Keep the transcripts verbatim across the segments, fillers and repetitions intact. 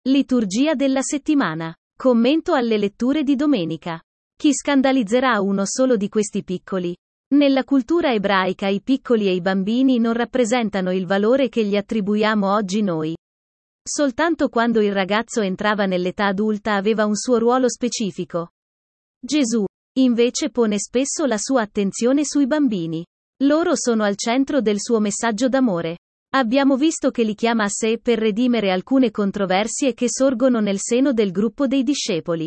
Liturgia della settimana. Commento alle letture di domenica. Chi scandalizzerà uno solo di questi piccoli? Nella cultura ebraica i piccoli e i bambini non rappresentano il valore che gli attribuiamo oggi noi. Soltanto quando il ragazzo entrava nell'età adulta aveva un suo ruolo specifico. Gesù, invece, pone spesso la sua attenzione sui bambini. Loro sono al centro del suo messaggio d'amore. Abbiamo visto che li chiama a sé per redimere alcune controversie che sorgono nel seno del gruppo dei discepoli.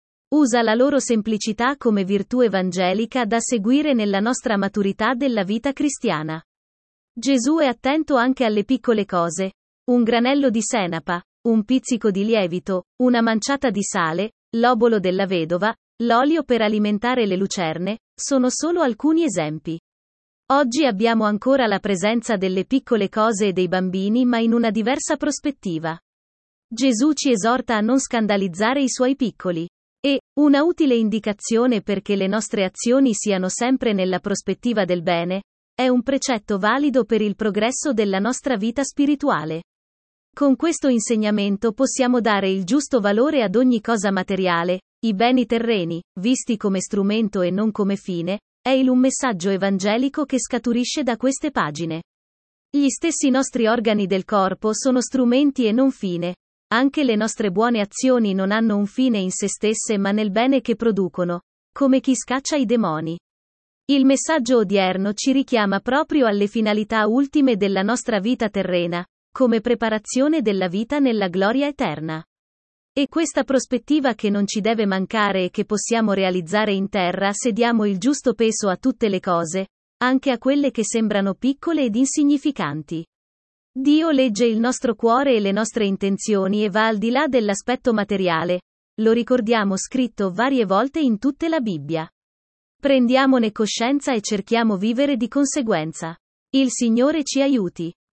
Usa la loro semplicità come virtù evangelica da seguire nella nostra maturità della vita cristiana. Gesù è attento anche alle piccole cose. Un granello di senapa, un pizzico di lievito, una manciata di sale, l'obolo della vedova, l'olio per alimentare le lucerne, sono solo alcuni esempi. Oggi abbiamo ancora la presenza delle piccole cose e dei bambini, ma in una diversa prospettiva. Gesù ci esorta a non scandalizzare i suoi piccoli. E, una utile indicazione perché le nostre azioni siano sempre nella prospettiva del bene, è un precetto valido per il progresso della nostra vita spirituale. Con questo insegnamento possiamo dare il giusto valore ad ogni cosa materiale, i beni terreni, visti come strumento e non come fine. È il un messaggio evangelico che scaturisce da queste pagine. Gli stessi nostri organi del corpo sono strumenti e non fine. Anche le nostre buone azioni non hanno un fine in se stesse ma nel bene che producono, come chi scaccia i demoni. Il messaggio odierno ci richiama proprio alle finalità ultime della nostra vita terrena, come preparazione della vita nella gloria eterna. E questa prospettiva che non ci deve mancare e che possiamo realizzare in terra se diamo il giusto peso a tutte le cose, anche a quelle che sembrano piccole ed insignificanti. Dio legge il nostro cuore e le nostre intenzioni e va al di là dell'aspetto materiale. Lo ricordiamo scritto varie volte in tutta la Bibbia. Prendiamone coscienza e cerchiamo vivere di conseguenza. Il Signore ci aiuti.